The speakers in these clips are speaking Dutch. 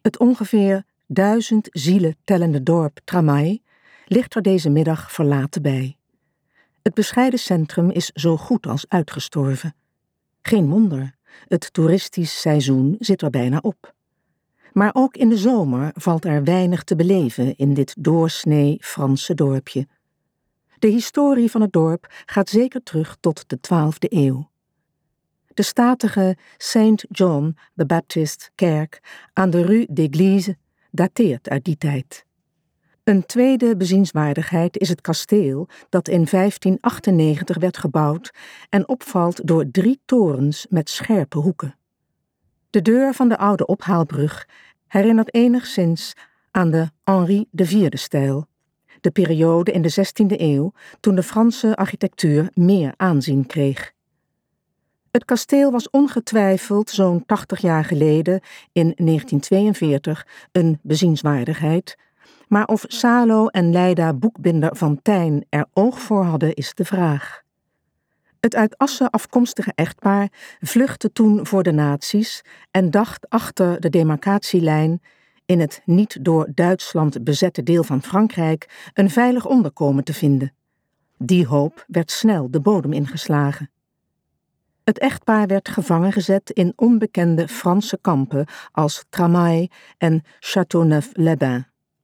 Het ongeveer 1000 zielen tellende dorp Tramaï ligt er deze middag verlaten bij. Het bescheiden centrum is zo goed als uitgestorven. Geen wonder, het toeristisch seizoen zit er bijna op. Maar ook in de zomer valt er weinig te beleven in dit doorsnee Franse dorpje. De historie van het dorp gaat zeker terug tot de 12e eeuw. De statige Saint John the Baptist kerk aan de Rue d'Église dateert uit die tijd. Een tweede bezienswaardigheid is het kasteel dat in 1598 werd gebouwd en opvalt door 3 torens met scherpe hoeken. De deur van de oude ophaalbrug herinnert enigszins aan de Henri IV-stijl, de periode in de 16e eeuw toen de Franse architectuur meer aanzien kreeg. Het kasteel was ongetwijfeld zo'n 80 jaar geleden, in 1942, een bezienswaardigheid, maar of Salo en Leida boekbinder Van Tijn er oog voor hadden is de vraag. Het uit Assen afkomstige echtpaar vluchtte toen voor de nazi's en dacht achter de demarcatielijn, in het niet door Duitsland bezette deel van Frankrijk, een veilig onderkomen te vinden. Die hoop werd snel de bodem ingeslagen. Het echtpaar werd gevangen gezet in onbekende Franse kampen als Tramaï en Châteauneuf-les-Bains.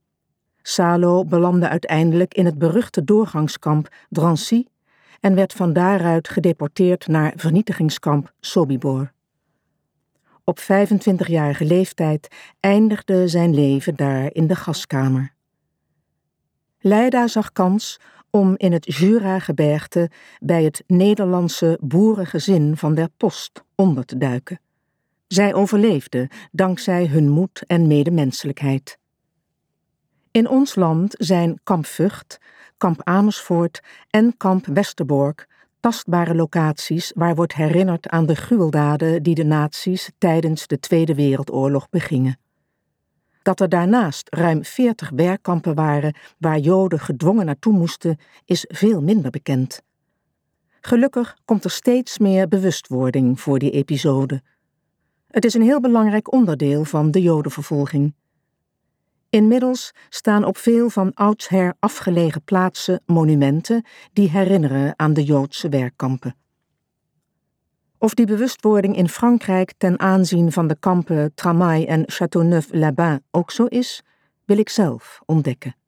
Salo belandde uiteindelijk in het beruchte doorgangskamp Drancy en werd van daaruit gedeporteerd naar vernietigingskamp Sobibor. Op 25-jarige leeftijd eindigde zijn leven daar in de gaskamer. Leida zag kans om in het Jura-gebergte bij het Nederlandse boerengezin van der Post onder te duiken. Zij overleefden dankzij hun moed en medemenselijkheid. In ons land zijn kamp Vught, kamp Amersfoort en kamp Westerbork tastbare locaties waar wordt herinnerd aan de gruweldaden die de nazi's tijdens de Tweede Wereldoorlog begingen. Dat er daarnaast ruim 40 werkkampen waren waar Joden gedwongen naartoe moesten, is veel minder bekend. Gelukkig komt er steeds meer bewustwording voor die episode. Het is een heel belangrijk onderdeel van de Jodenvervolging. Inmiddels staan op veel van oudsher afgelegen plaatsen monumenten die herinneren aan de Joodse werkkampen. Of die bewustwording in Frankrijk ten aanzien van de kampen Tramaï en Châteauneuf-les-Bains ook zo is, wil ik zelf ontdekken.